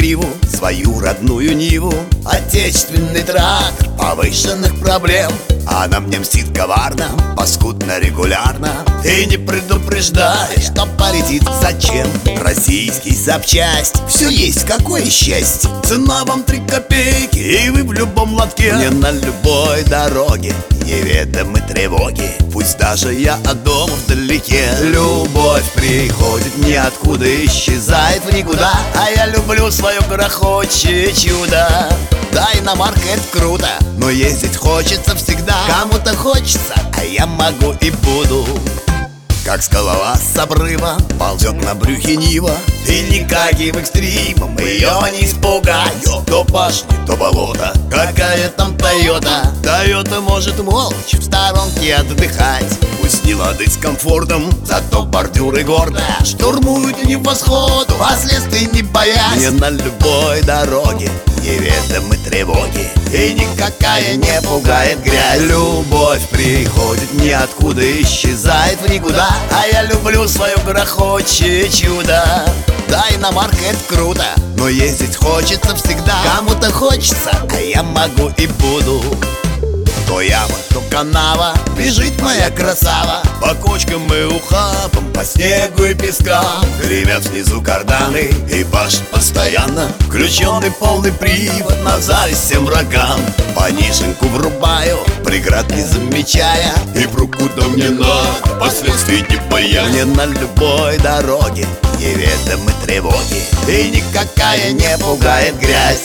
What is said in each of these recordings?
Ниву, свою родную Ниву. Отечественный трактор повышенных проблем, а на мне мстит коварно, паскудно, регулярно. И не предупреждает, что полетит зачем. Российский запчасть, все есть, какое счастье. Цена вам 3 копейки, и вы в любом лотке. Мне на любой дороге неведомы тревоги. Пусть даже я от дома вдалеке. Любовь приходит ниоткуда, исчезает в никуда. А я люблю свое грохочее чудо. Да, иномарка — это круто, но ездить хочется всегда. Кому-то хочется, а я могу и буду. Как скалолаз с обрыва ползет на брюхе Нива, и никаким экстримом ее не испугать. То пашни, то болото, какая там Тойота. Тойота может молча в сторонке отдыхать. Пусть не лады с комфортом, зато бордюры гордо штурмуют небосводу, последствий не боясь. Мне на любой дороге неведомы тревоги, и никакая не пугает грязь. Любовь приходит ниоткуда, исчезает в никуда. А я люблю свое грохочее чудо. Да, иномарка — это круто, но ездить хочется всегда. Кому-то хочется, а я могу и буду. То яма, то канава, бежит моя красава. По кочкам и ухабам, по снегу и пескам. Гремят снизу карданы и башт постоянно. Включенный полный привод на зависть всем врагам. Пониженку врубаю, преград не замечая, и вру куда мне надо, последствий не боясь. Мне на любой дороге неведомы тревоги, и никакая не пугает грязь.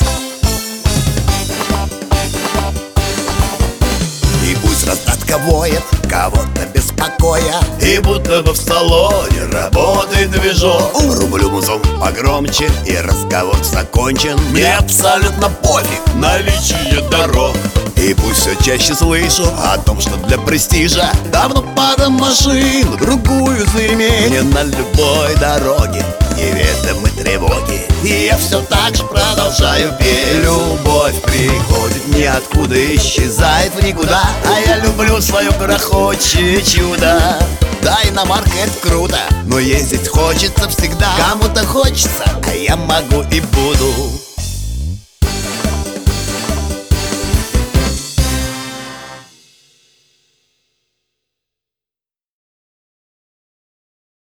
Раздатка воет, кого-то беспокоя, и будто бы в салоне работает движок. Рублю музон погромче, и разговор закончен. Мне абсолютно пофиг наличие дорог. И пусть все чаще слышу о том, что для престижа давно пора машину другую заиметь. Мне на любой дороге неведомы тревоги, и я все так же продолжаю петь. Любовь приходит ниоткуда, исчезает в никуда. А я люблю свое грохочее чудо. Да, иномарка — это круто, но ездить хочется всегда. Кому-то хочется, а я могу и буду.